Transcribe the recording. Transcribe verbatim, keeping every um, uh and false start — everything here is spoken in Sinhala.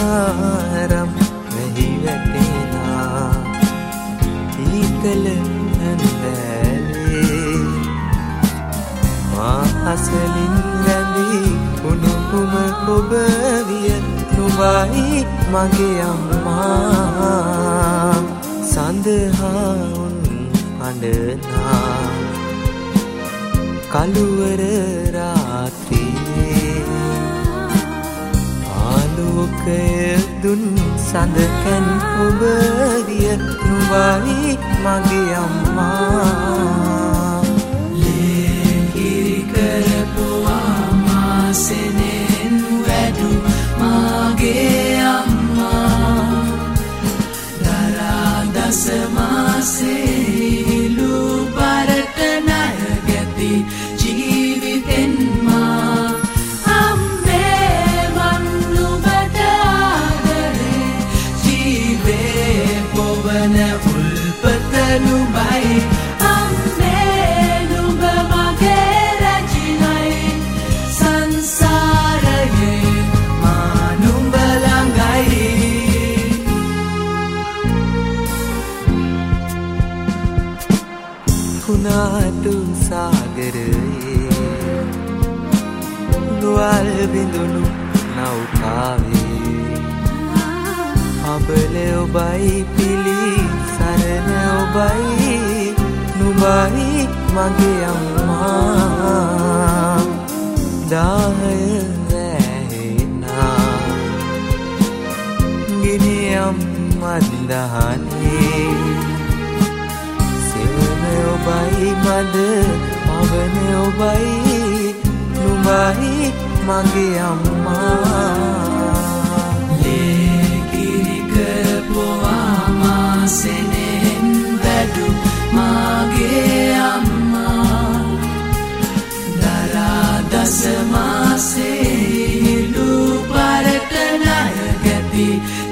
පාරම් වැහි වැටෙනා ඊතල හැන්දෑවේ මා අසලින් රැඳී උණුහුම ඔබ විය නුඹයි මගේ අම්මා සඳහා උන් හඬනා කළුවර රාත්‍රියේ ආලෝකය දුන් සඳකන් ඔබ විය නුඹයි මගේ අම්මා ලේ කිරි කරපුවා මාසෙනෙන් වැඩු මගේ අම්මා දරා දස මාසේ හිලු පරට ණය ගැති ජීවිතෙන් මා අම්මේ මන් නුඹට ආදරේ ජීවේ පොවන උල්පත නුඹයි අම්මේ නුඹ මගේ රජිනයි සංසාරයේ මා නුඹ ළඟයි කුණාටු සාගරයේ නුවල් බිඳුණු නෞකාවේ අබල ඔබයි පිලි සරණ ඔබයි නුඹයි මගේ අම්මා දාහය වැහෙනා ගිනියම් මන්දහනේ ඔබයි මද පවන ඔබයි නුඹයි මගේ අම්මා ලේ කිරි කරපුවා මාසෙනෙන් වැඩු මගේ අම්මා දරා දස මාසේ හිලු පරට ණය ගැති